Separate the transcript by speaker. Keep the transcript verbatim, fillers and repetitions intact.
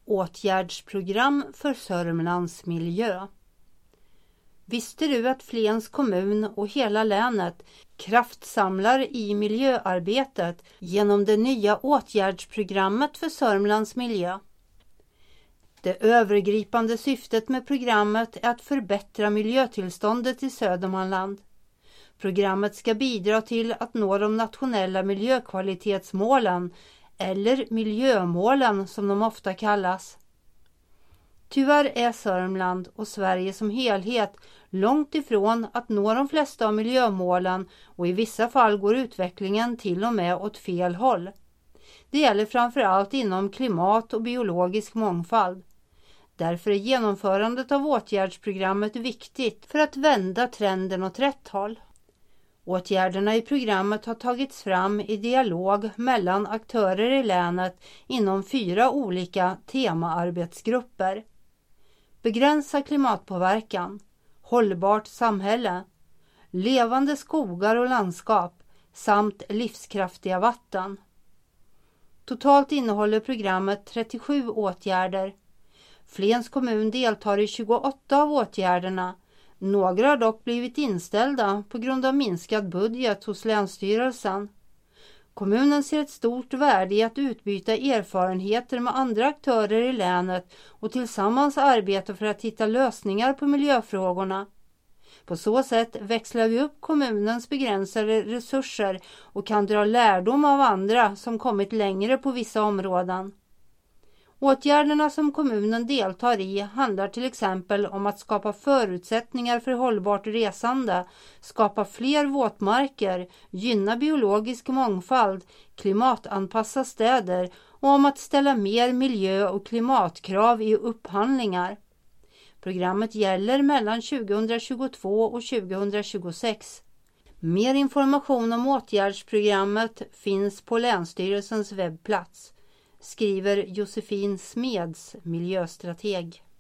Speaker 1: Åtgärdsprogram för Sörmlands miljö. Visste du att Flens kommun och hela länet kraftsamlar i miljöarbetet genom det nya åtgärdsprogrammet för Sörmlands miljö? Det övergripande syftet med programmet är att förbättra miljötillståndet i Södermanland. Programmet ska bidra till att nå de nationella miljökvalitetsmålen, eller miljömålen som de ofta kallas. Tyvärr är Sörmland och Sverige som helhet långt ifrån att nå de flesta av miljömålen, och i vissa fall går utvecklingen till och med åt fel håll. Det gäller framförallt inom klimat och biologisk mångfald. Därför är genomförandet av åtgärdsprogrammet viktigt för att vända trenden åt rätt håll. Åtgärderna i programmet har tagits fram i dialog mellan aktörer i länet inom fyra olika temaarbetsgrupper. Begränsa klimatpåverkan, hållbart samhälle, levande skogar och landskap samt livskraftiga vatten. Totalt innehåller programmet trettiosju åtgärder. Flens kommun deltar i tjugoåtta av åtgärderna. Några har dock blivit inställda på grund av minskad budget hos Länsstyrelsen. Kommunen ser ett stort värde i att utbyta erfarenheter med andra aktörer i länet och tillsammans arbeta för att hitta lösningar på miljöfrågorna. På så sätt växlar vi upp kommunens begränsade resurser och kan dra lärdom av andra som kommit längre på vissa områden. Åtgärderna som kommunen deltar i handlar till exempel om att skapa förutsättningar för hållbart resande, skapa fler våtmarker, gynna biologisk mångfald, klimatanpassa städer och om att ställa mer miljö- och klimatkrav i upphandlingar. Programmet gäller mellan tjugohundratjugotvå och tjugohundratjugosex. Mer information om åtgärdsprogrammet finns på Länsstyrelsens webbplats, skriver Josefin Smeds, miljöstrateg.